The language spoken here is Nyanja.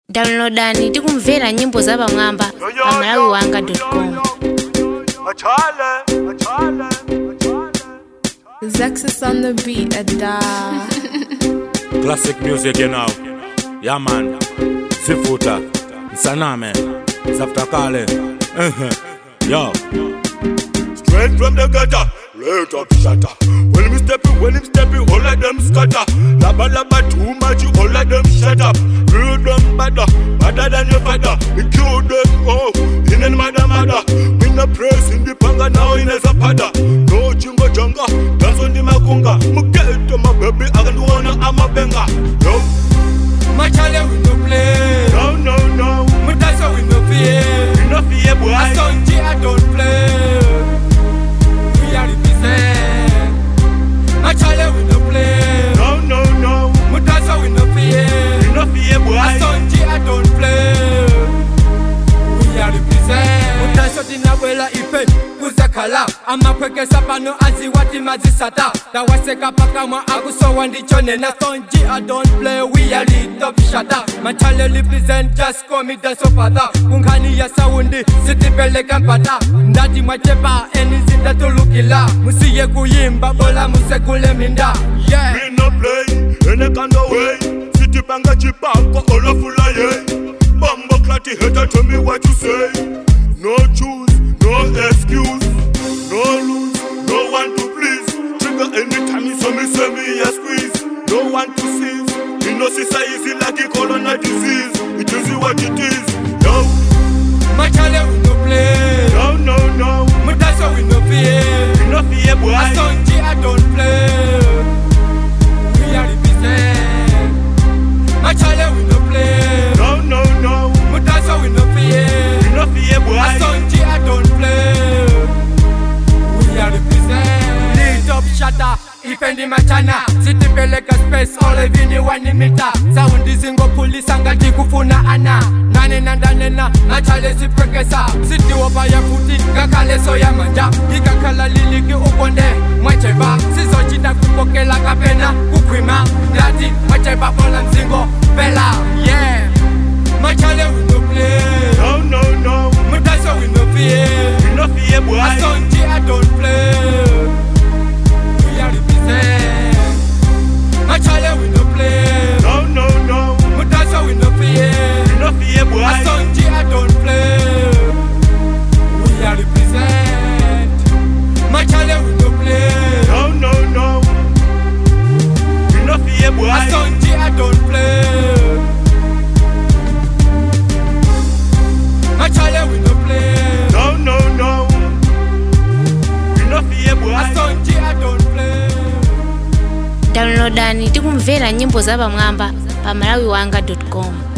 Downloadani tikumvera nyimbo za pamwamba pa malawiwanga.com. Zexus on the beat, Classic music, you know. Yeah, man. Sifuta. Saname. Zaftakale. Yo. Straight from the gutter, right up shatter. When him stepping, all of them scatter. Laba laba too much, all of them shut up. Real them badder than your father. We kill them, oh, in and mother. We no praise in the panga, now in a zapada. No jingo jonga, dance on the makunga. Muketo my baby, I can do one, I'm a banger. Yo, my child we no play. No. My dance we no fear. We no fear, boy. I don't play. We are represent. My child we no play. No. My dance we no fear. We no fear, boy. I don't play. We are represent. My dance in a wela ipe kuzakala. Amapwekesa pano aziwati mazisata. Dawaseka paka mwa akusowa ndichone na sonji. I don't play. We are lit up shatter. My child represent, just call me dance of father. Kunkani ya saundi sitipele kampata. Ndati mwachepa enizinda tulukila. Musiye kuyimba bola musekule minda. Yeah. We no play any kind of way. City banga chipako all of ulaye. Bumbo clati hater, tell me what you say. No choose, no excuse, no lose, no one to please. Trigger anytime you saw me, say me a squeeze. No one to seize. You know sister easy like a corona disease. It is what it is. Yo, My child we no play. no. My dance we no fear. We no fear, boy. I don't play. We are represent. My child we no play. No. My dance we no fear. We no fear, boy. I don't play. We are represent. Lit up shatter. Ipendi machana. Sitipeleka space all vini wanimita. Saundi zingo polisi ngati kufuna ana. Nanena nachale siprekesa. Siti wapa ya puti kakale so ya manja. Ikakala liliki ukonde mwacheba. Sizo chita kupokela kapena kukwima. Ndati mwacheba pola mzingo pela. Yeah. Machale we no play. No. Mutasa we no fear. We no fear, boy. I don't play. We are represent. Machale we no play. No. Mutasa we no fear. We no fear, boy. I don't play. We are represent. Machale we no play. No. We no fear, boy. I don't play. Machale we no play. No. We no fear, boy. I don't play. Downloadani tikumvera nyimbo za pamwamba pa malawiwanga.com.